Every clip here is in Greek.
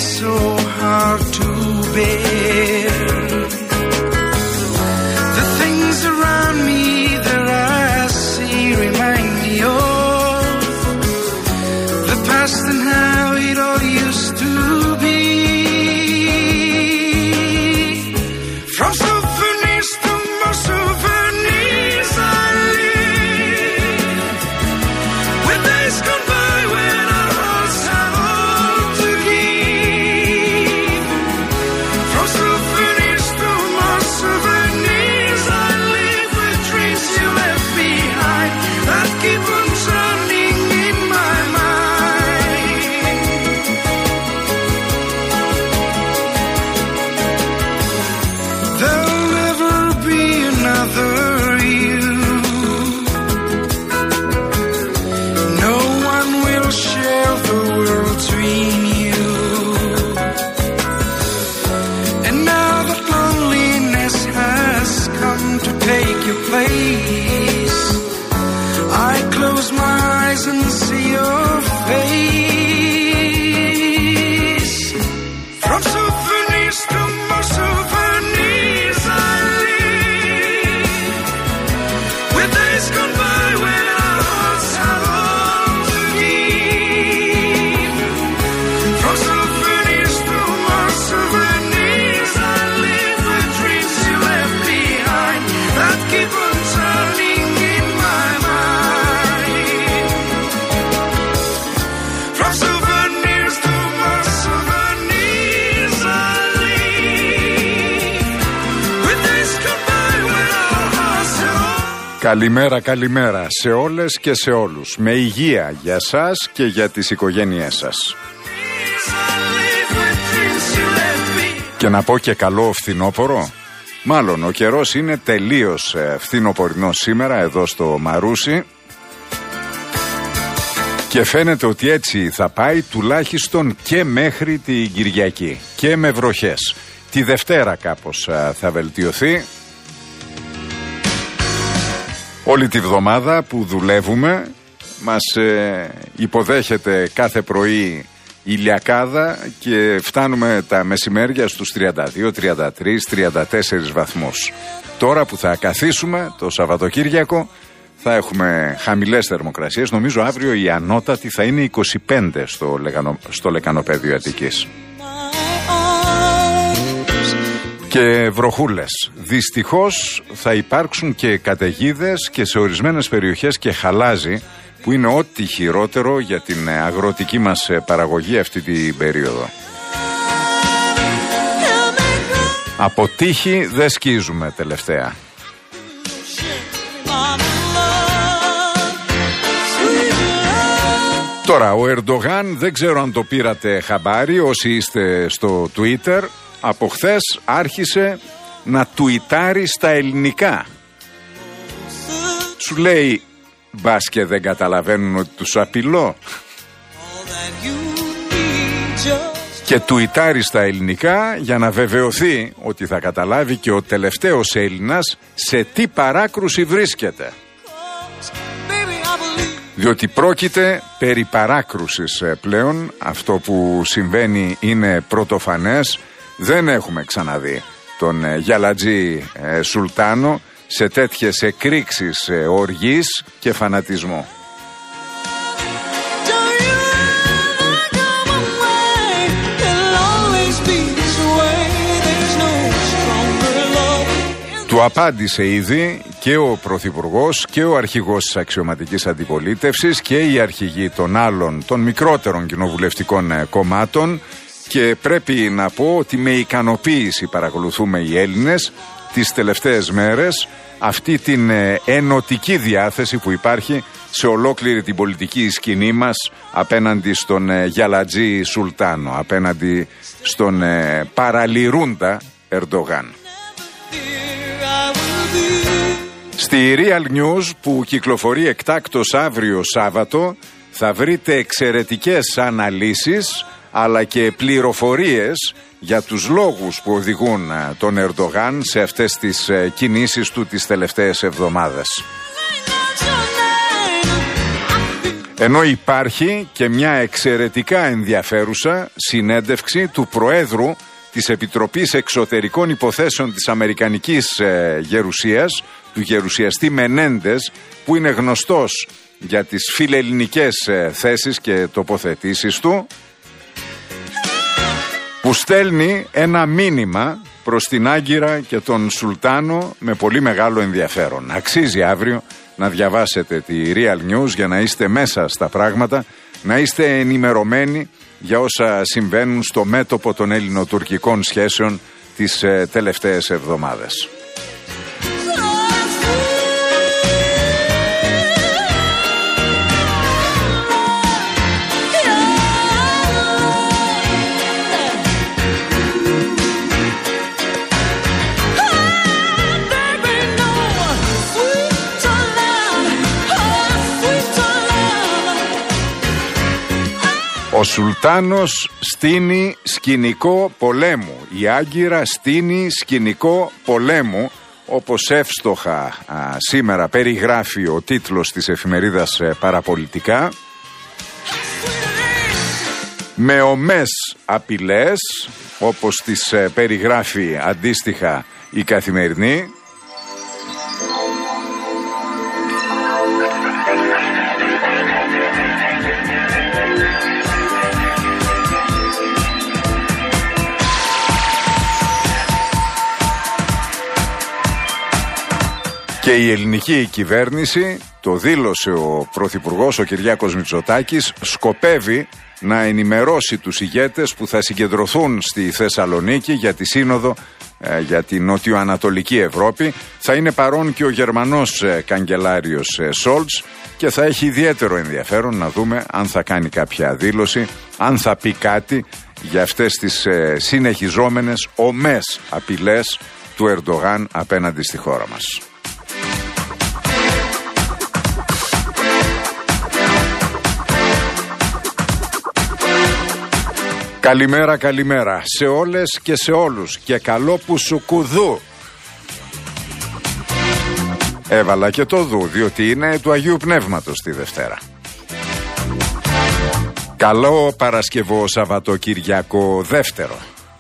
so hard to bear. The things around me that I see remind me of the past and how it all used to be. From souvenirs to more souvenirs I live, with days gone by when our hearts have all to give. From souvenirs to more souvenirs I live, with dreams you left behind that keep on turning in my mind. There'll never be another you. No one will share the world between you. And now that loneliness has come to take your place, I close my eyes and see your face. From souvenirs to more souvenirs I live, with days gone by when our hearts have all to give. From souvenirs to more souvenirs I live, with dreams you left behind that keep on turning in my mind. From souvenirs to more souvenirs I live, with days gone by when our hearts have all. Καλημέρα, καλημέρα σε όλες και σε όλους. Με υγεία για σας και για τις οικογένειές σας. Και να πω και καλό φθινόπωρο. Μάλλον ο καιρός είναι τελείως φθινοπορεινός σήμερα εδώ στο Μαρούσι. Και φαίνεται ότι έτσι θα πάει τουλάχιστον και μέχρι την Κυριακή. Και με βροχές. Τη Δευτέρα κάπως θα βελτιωθεί. Όλη τη βδομάδα που δουλεύουμε μας υποδέχεται κάθε πρωί ηλιακάδα και φτάνουμε τα μεσημέρια στους 32, 33, 34 βαθμούς. Τώρα που θα καθίσουμε το Σαββατοκύριακο θα έχουμε χαμηλές θερμοκρασίες. Νομίζω αύριο η ανώτατη θα είναι 25 στο Λεκανοπέδιο Αττικής. Και βροχούλες. Δυστυχώς θα υπάρξουν και καταιγίδες και σε ορισμένες περιοχές και χαλάζι, που είναι ό,τι χειρότερο για την αγροτική μας παραγωγή αυτή την περίοδο. Από τύχη δεν σκίζουμε τελευταία. Τώρα ο Ερντογάν, δεν ξέρω αν το πήρατε χαμπάρι όσοι είστε στο Twitter, από χθες άρχισε να τουιτάρει στα ελληνικά. Σου λέει, μπας και δεν καταλαβαίνουν ότι τους απειλώ. Και τουιτάρει στα ελληνικά για να βεβαιωθεί ότι θα καταλάβει και ο τελευταίος Έλληνας σε τι παράκρουση βρίσκεται. Διότι πρόκειται περί παράκρουσης πλέον. Αυτό που συμβαίνει είναι πρωτοφανές. Δεν έχουμε ξαναδεί τον Γιαλατζή Σουλτάνο σε τέτοιες εκρήξεις οργής και φανατισμού. Του απάντησε ήδη και ο Πρωθυπουργός και ο αρχηγός της αξιωματικής αντιπολίτευσης και οι αρχηγοί των άλλων, των μικρότερων κοινοβουλευτικών κομμάτων, και πρέπει να πω ότι με ικανοποίηση παρακολουθούμε οι Έλληνες τις τελευταίες μέρες αυτή την ενωτική διάθεση που υπάρχει σε ολόκληρη την πολιτική σκηνή μας απέναντι στον Γιαλατζή Σουλτάνο, απέναντι στον παραλυρούντα Ερντογάν. Στη Real News που κυκλοφορεί εκτάκτως αύριο Σάββατο θα βρείτε εξαιρετικές αναλύσεις αλλά και πληροφορίες για τους λόγους που οδηγούν τον Ερντογάν σε αυτές τις κινήσεις του τις τελευταίες εβδομάδες. Ενώ υπάρχει και μια εξαιρετικά ενδιαφέρουσα συνέντευξη του Προέδρου της Επιτροπής Εξωτερικών Υποθέσεων της Αμερικανικής Γερουσίας, του γερουσιαστή Μενέντες, που είναι γνωστός για τις φιλελληνικές θέσεις και τοποθετήσεις του, που στέλνει ένα μήνυμα προς την Άγκυρα και τον Σουλτάνο με πολύ μεγάλο ενδιαφέρον. Αξίζει αύριο να διαβάσετε τη Real News για να είστε μέσα στα πράγματα, να είστε ενημερωμένοι για όσα συμβαίνουν στο μέτωπο των ελληνοτουρκικών σχέσεων τις τελευταίες εβδομάδες. Ο Σουλτάνος στείνει σκηνικό πολέμου. Η Άγκυρα στείνει σκηνικό πολέμου, όπως εύστοχα σήμερα περιγράφει ο τίτλος της εφημερίδας Παραπολιτικά, με ομές απειλές, όπως τις περιγράφει αντίστοιχα η Καθημερινή. Και η ελληνική κυβέρνηση, το δήλωσε ο Πρωθυπουργός ο Κυριάκος Μητσοτάκης, σκοπεύει να ενημερώσει τους ηγέτες που θα συγκεντρωθούν στη Θεσσαλονίκη για τη Σύνοδο για την Νοτιοανατολική Ευρώπη. Θα είναι παρόν και ο Γερμανός καγκελάριος Σόλτς και θα έχει ιδιαίτερο ενδιαφέρον να δούμε αν θα κάνει κάποια δήλωση, αν θα πει κάτι για αυτές τις συνεχιζόμενες ομές απειλές του Ερντογάν απέναντι στη χώρα μας. Καλημέρα, καλημέρα σε όλες και σε όλους και καλό που σου κουδού. Έβαλα και το δου, διότι είναι του Αγίου Πνεύματος τη Δευτέρα. Καλό Παρασκευό Σαββατοκυριακό δεύτερο.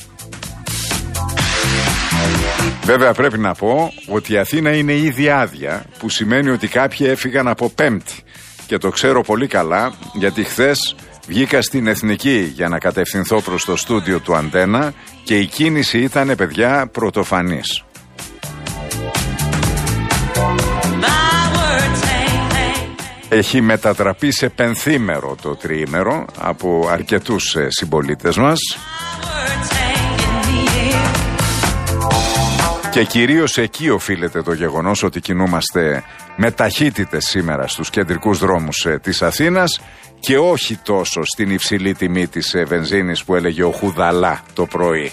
Βέβαια πρέπει να πω ότι η Αθήνα είναι ήδη άδεια, που σημαίνει ότι κάποιοι έφυγαν από Πέμπτη. Και το ξέρω πολύ καλά, γιατί χθες βγήκα στην Εθνική για να κατευθυνθώ προς το στούντιο του Αντένα και η κίνηση ήταν, παιδιά, πρωτοφανής. Έχει μετατραπεί σε πενθήμερο το τριήμερο από αρκετούς συμπολίτες μας. Και κυρίως εκεί οφείλεται το γεγονός ότι κινούμαστε με ταχύτητες σήμερα στους κεντρικούς δρόμους της Αθήνας και όχι τόσο στην υψηλή τιμή της βενζίνης που έλεγε ο Χουδαλά το πρωί.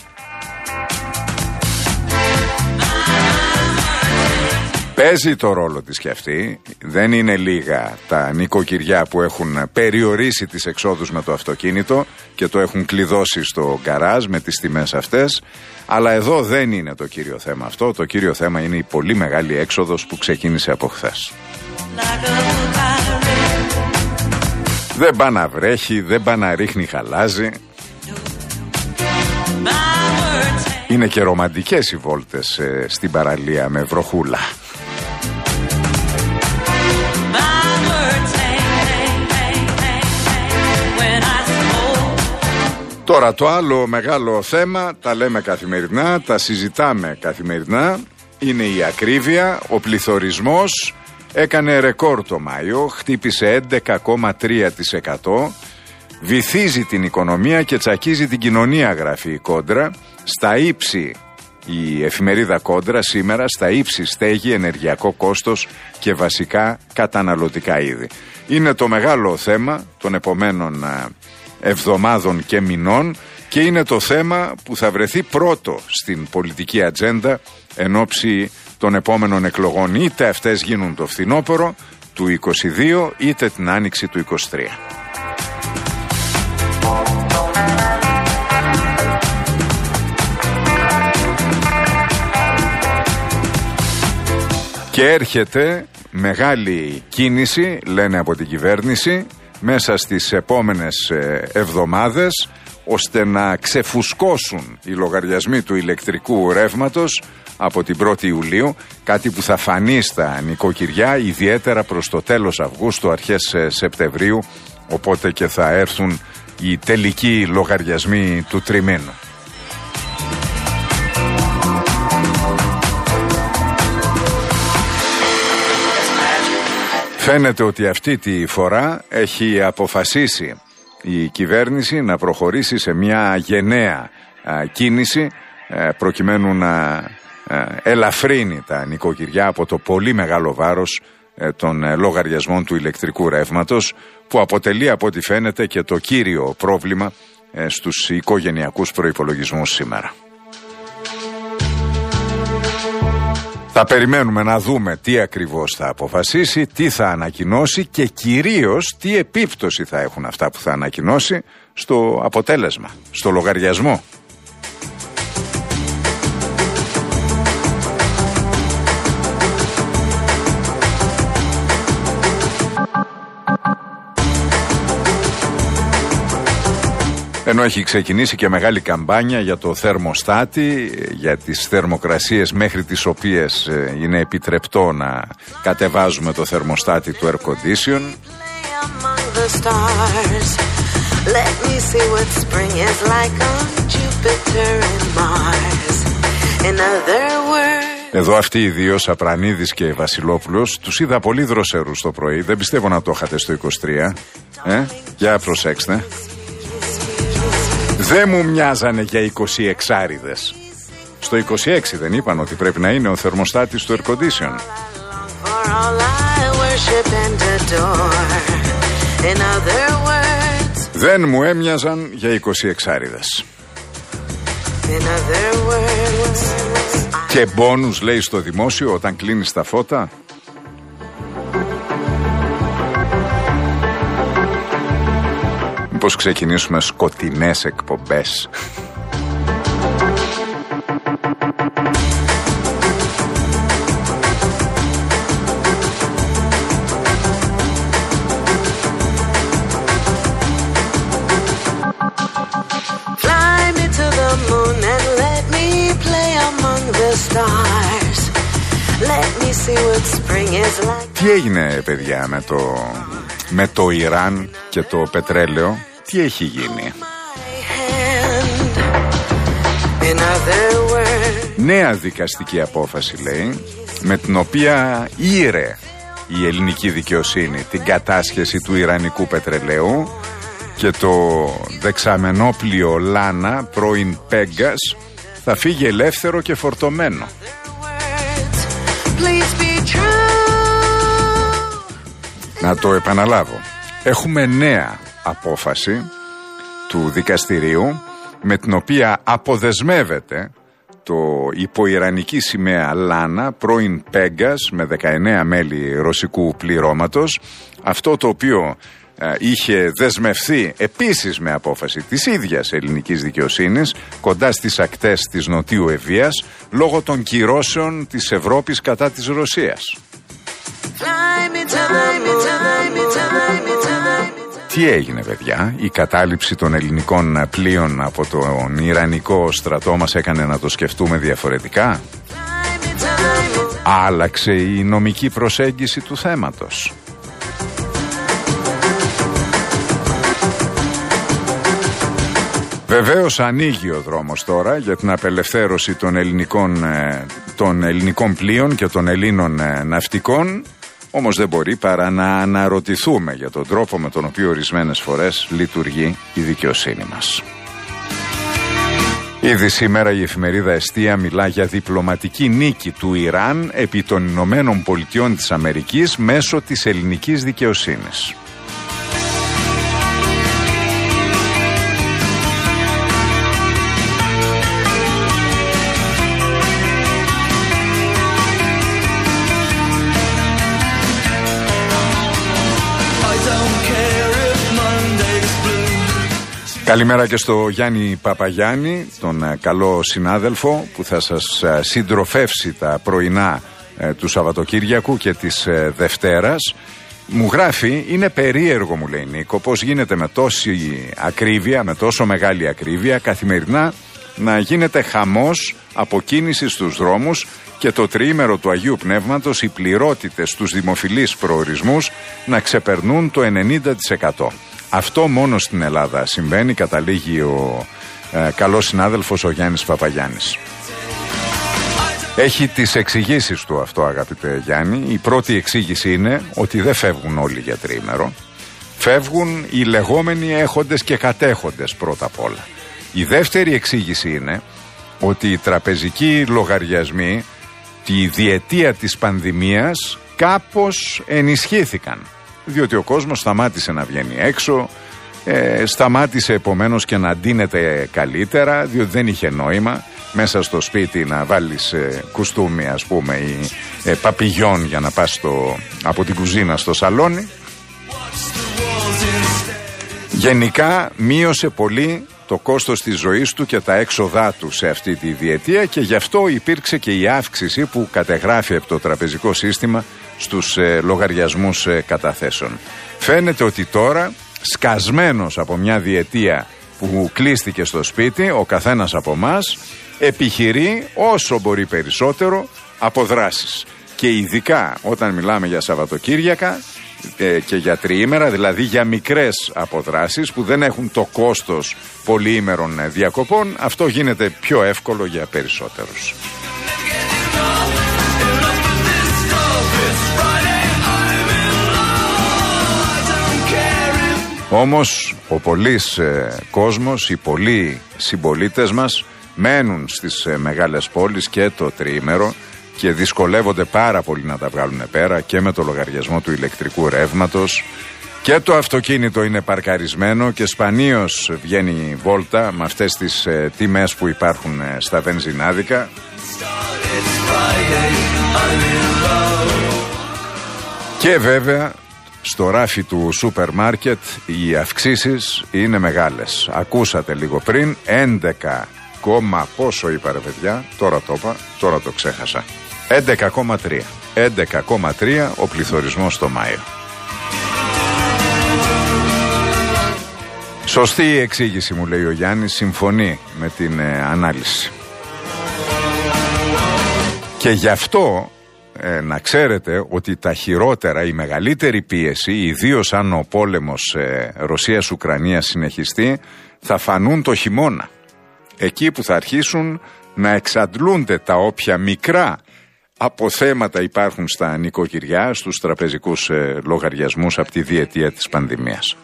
Παίζει το ρόλο της και αυτή. Δεν είναι λίγα τα νοικοκυριά που έχουν περιορίσει τις εξόδους με το αυτοκίνητο και το έχουν κλειδώσει στο γκαράζ με τις τιμές αυτές. Αλλά εδώ δεν είναι το κύριο θέμα αυτό. Το κύριο θέμα είναι η πολύ μεγάλη έξοδος που ξεκίνησε από χθες. Δεν πάει να βρέχει, δεν πάει να ρίχνει χαλάζι. Είναι και ρομαντικές οι βόλτες στην παραλία με βροχούλα. Τώρα το άλλο μεγάλο θέμα, τα λέμε καθημερινά, τα συζητάμε καθημερινά, είναι η ακρίβεια. Ο πληθωρισμός έκανε ρεκόρ το Μάιο, χτύπησε 11,3%, βυθίζει την οικονομία και τσακίζει την κοινωνία, γράφει η Κόντρα. Στα ύψη, η εφημερίδα Κόντρα σήμερα, στα ύψη στέγη, ενεργειακό κόστος και βασικά καταναλωτικά είδη. Είναι το μεγάλο θέμα των επομένων εβδομάδων και μηνών και είναι το θέμα που θα βρεθεί πρώτο στην πολιτική ατζέντα εν ώψη των επόμενων εκλογών, είτε αυτές γίνουν το φθινόπωρο του 22 είτε την άνοιξη του 23. Και έρχεται μεγάλη κίνηση, λένε από την κυβέρνηση, μέσα στις επόμενες εβδομάδες, ώστε να ξεφουσκώσουν οι λογαριασμοί του ηλεκτρικού ρεύματος από την 1η Ιουλίου, κάτι που θα φανεί στα νοικοκυριά ιδιαίτερα προς το τέλος Αυγούστου, αρχές Σεπτεμβρίου, οπότε και θα έρθουν οι τελικοί λογαριασμοί του τριμήνου. Φαίνεται ότι αυτή τη φορά έχει αποφασίσει η κυβέρνηση να προχωρήσει σε μια γενναία κίνηση προκειμένου να ελαφρύνει τα νοικοκυριά από το πολύ μεγάλο βάρος των λογαριασμών του ηλεκτρικού ρεύματος, που αποτελεί από ό,τι φαίνεται και το κύριο πρόβλημα στους οικογενειακούς προϋπολογισμούς σήμερα. Θα περιμένουμε να δούμε τι ακριβώς θα αποφασίσει, τι θα ανακοινώσει και κυρίως τι επίπτωση θα έχουν αυτά που θα ανακοινώσει στο αποτέλεσμα, στο λογαριασμό. Ενώ έχει ξεκινήσει και μεγάλη καμπάνια για το θερμοστάτη, για τις θερμοκρασίες μέχρι τις οποίες είναι επιτρεπτό να κατεβάζουμε το θερμοστάτη του air condition. Εδώ αυτοί οι δύο, Σαπρανίδης και Βασιλόπουλος, τους είδα πολύ δροσερούς το πρωί. Δεν πιστεύω να το είχατε στο 23. Για προσέξτε. Δεν μου μοιάζανε για 26άριδες. Στο 26 δεν είπαν ότι πρέπει να είναι ο θερμοστάτης του air condition? Δεν μου έμοιαζαν για 26άριδες. Και μπόνους λέει στο δημόσιο όταν κλείνεις τα φώτα. Πώς ξεκινήσουμε σκοτεινές εκπομπές. Τι έγινε, παιδιά, με το Ιράν και το πετρέλαιο? Τι έχει γίνει? Νέα δικαστική απόφαση, λέει, με την οποία ήρε η ελληνική δικαιοσύνη την κατάσχεση του ιρανικού πετρελαίου και το δεξαμενόπλιο Λάνα, πρώην Πέγκας, θα φύγει ελεύθερο και φορτωμένο. Να το επαναλάβω. Έχουμε νέα απόφαση του δικαστηρίου με την οποία αποδεσμεύεται το υποϊρανική σημαία Λάνα, πρώην Πέγκας, με 19 μέλη ρωσικού πληρώματος, αυτό το οποίο είχε δεσμευθεί επίσης με απόφαση της ίδιας ελληνικής δικαιοσύνης κοντά στις ακτές της Νοτιού Ευβοίας λόγω των κυρώσεων της Ευρώπης κατά της Ρωσίας. Τι έγινε, παιδιά? Η κατάληψη των ελληνικών πλοίων από τον Ιρανικό στρατό μας έκανε να το σκεφτούμε διαφορετικά? Άλλαξε η νομική προσέγγιση του θέματος? Βεβαίως ανοίγει ο δρόμος τώρα για την απελευθέρωση των ελληνικών πλοίων και των Ελλήνων ναυτικών, όμως δεν μπορεί παρά να αναρωτηθούμε για τον τρόπο με τον οποίο ορισμένες φορές λειτουργεί η δικαιοσύνη μας. Ήδη σήμερα η εφημερίδα Εστία μιλά για διπλωματική νίκη του Ιράν επί των Ηνωμένων Πολιτειών της Αμερικής μέσω της ελληνικής δικαιοσύνης. Καλημέρα και στο Γιάννη Παπαγιάννη, τον καλό συνάδελφο που θα σας συντροφεύσει τα πρωινά του Σαββατοκύριακου και της Δευτέρας. Μου γράφει, είναι περίεργο, μου λέει Νίκο, πώς γίνεται με τόση ακρίβεια, με τόσο μεγάλη ακρίβεια, καθημερινά να γίνεται χαμός από κίνηση στους δρόμους και το τριήμερο του Αγίου Πνεύματος οι πληρότητες στους δημοφιλείς προορισμούς να ξεπερνούν το 90%. Αυτό μόνο στην Ελλάδα συμβαίνει, καταλήγει ο καλός συνάδελφος ο Γιάννης Παπαγιάννης. Έχει τις εξηγήσεις του αυτό, αγαπητέ Γιάννη. Η πρώτη εξήγηση είναι ότι δεν φεύγουν όλοι για τριήμερο. Φεύγουν οι λεγόμενοι έχοντες και κατέχοντες πρώτα απ' όλα. Η δεύτερη εξήγηση είναι ότι οι τραπεζικοί λογαριασμοί τη διετία της πανδημίας κάπως ενισχύθηκαν. Διότι ο κόσμος σταμάτησε να βγαίνει έξω, σταμάτησε επομένως και να ντύνεται καλύτερα, διότι δεν είχε νόημα μέσα στο σπίτι να βάλεις κουστούμι, ας πούμε, ή παπηγιόν για να πας από την κουζίνα στο σαλόνι. Γενικά μείωσε πολύ το κόστος της ζωής του και τα έξοδά του σε αυτή τη διετία και γι' αυτό υπήρξε και η αύξηση που κατεγράφει από το τραπεζικό σύστημα στους λογαριασμούς καταθέσεων. Φαίνεται ότι τώρα, σκασμένος από μια διετία που κλείστηκε στο σπίτι, ο καθένας από εμάς επιχειρεί όσο μπορεί περισσότερο αποδράσεις. Και ειδικά όταν μιλάμε για Σαββατοκύριακα και για τριήμερα, δηλαδή για μικρές αποδράσεις που δεν έχουν το κόστος πολυήμερων διακοπών, αυτό γίνεται πιο εύκολο για περισσότερους. Όμως ο πολύς κόσμος, οι πολλοί συμπολίτες μας μένουν στις μεγάλες πόλεις και το τριήμερο και δυσκολεύονται πάρα πολύ να τα βγάλουν πέρα και με το λογαριασμό του ηλεκτρικού ρεύματος και το αυτοκίνητο είναι παρκαρισμένο και σπανίως βγαίνει βόλτα με αυτές τις τιμές που υπάρχουν στα βενζινάδικα. Και βέβαια στο ράφι του σούπερ μάρκετ οι αυξήσεις είναι μεγάλες. Ακούσατε λίγο πριν 11, πόσο είπα ρε παιδιά, τώρα το είπα, τώρα το ξέχασα. 11,3. 11,3 ο πληθωρισμός το Μάιο. Σωστή η εξήγηση, μου λέει ο Γιάννης, συμφωνεί με την ανάλυση. Και γι' αυτό να ξέρετε ότι τα χειρότερα, η μεγαλύτερη πίεση, ιδίως αν ο πόλεμος Ρωσίας-Ουκρανίας συνεχιστεί, θα φανούν το χειμώνα. Εκεί που θα αρχίσουν να εξαντλούνται τα όποια μικρά αποθέματα υπάρχουν στα νοικοκυριά, στους τραπεζικούς λογαριασμούς από τη διετία της πανδημίας.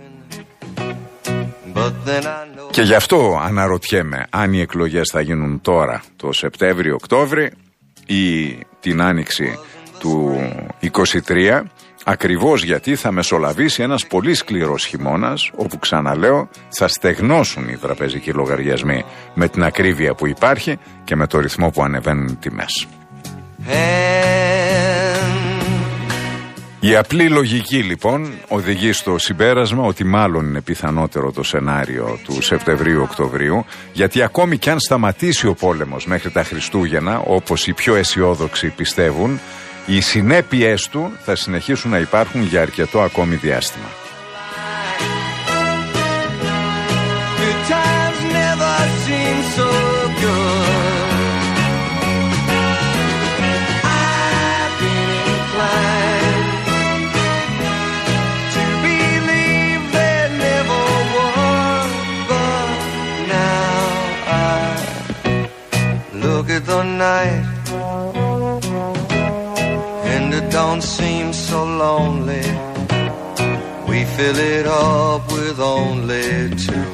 Και γι' αυτό αναρωτιέμαι αν οι εκλογές θα γίνουν τώρα, το Σεπτέμβριο-Οκτώβρη ή την άνοιξη του 23, ακριβώς γιατί θα μεσολαβήσει ένας πολύ σκληρός χειμώνας, όπου ξαναλέω θα στεγνώσουν οι τραπεζικοί λογαριασμοί με την ακρίβεια που υπάρχει και με το ρυθμό που ανεβαίνουν οι τιμές. Η απλή λογική λοιπόν οδηγεί στο συμπέρασμα ότι μάλλον είναι πιθανότερο το σενάριο του Σεπτεμβρίου-Οκτωβρίου, γιατί ακόμη κι αν σταματήσει ο πόλεμος μέχρι τα Χριστούγεννα, όπως οι πιο αισιόδοξοι πιστεύουν, οι συνέπειες του θα συνεχίσουν να υπάρχουν για αρκετό ακόμη διάστημα. The night and it don't seem so lonely. We fill it up with only two.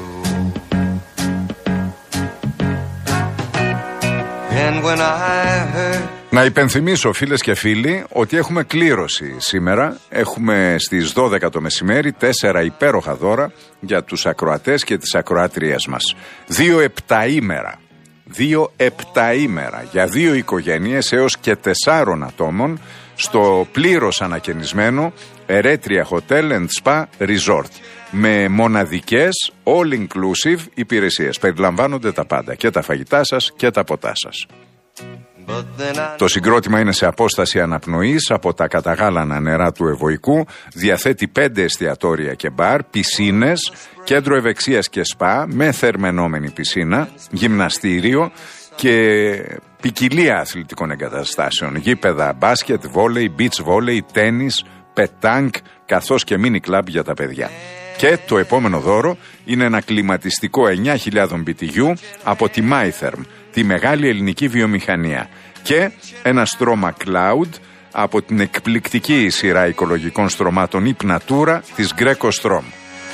And when I heard. Να υπενθυμίσω, φίλες και φίλοι, ότι έχουμε κλήρωση σήμερα. Έχουμε στις 12 το μεσημέρι 4 υπέροχα δώρα για τους ακροατές και τις ακροάτριές μας. 2 επταήμερα. 2 επταήμερα για 2 οικογένειες έως και 4 ατόμων στο πλήρως ανακαινισμένο Eretria Hotel and Spa Resort με μοναδικές all-inclusive υπηρεσίες. Περιλαμβάνονται τα πάντα, και τα φαγητά σας και τα ποτά σας. Το συγκρότημα είναι σε απόσταση αναπνοής από τα καταγάλανα νερά του Ευωικού, διαθέτει 5 εστιατόρια και μπαρ, πισίνες, κέντρο ευεξίας και σπα με θερμαινόμενη πισίνα, γυμναστήριο και ποικιλία αθλητικών εγκαταστάσεων, γήπεδα μπάσκετ, βόλεϊ, beach βόλεϊ, τένις, πετάνκ, καθώς και μίνι κλαμπ για τα παιδιά. Και το επόμενο δώρο είναι ένα κλιματιστικό 9.000 BTU από τη MyTherm, τη μεγάλη ελληνική βιομηχανία, και ένα στρώμα Cloud από την εκπληκτική σειρά οικολογικών στρωμάτων Hypnatura της Greco Strom.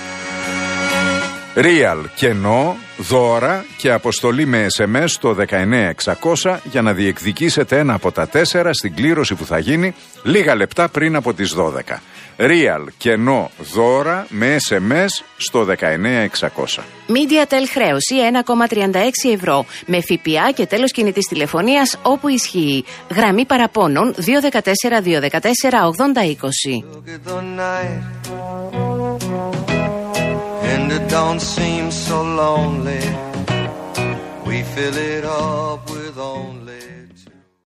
Real, κενό, δώρα και αποστολή με SMS στο 19600 για να διεκδικήσετε ένα από τα 4 στην κλήρωση που θα γίνει λίγα λεπτά πριν από τις 12. Real, κενό, δώρα με SMS στο 19600. MediaTel χρέωση 1,36 ευρώ με ΦΠΑ και τέλος κινητής τηλεφωνίας όπου ισχύει. Γραμμή παραπώνων 214-214-8020. And it don't seem so lonely. We fill it up with only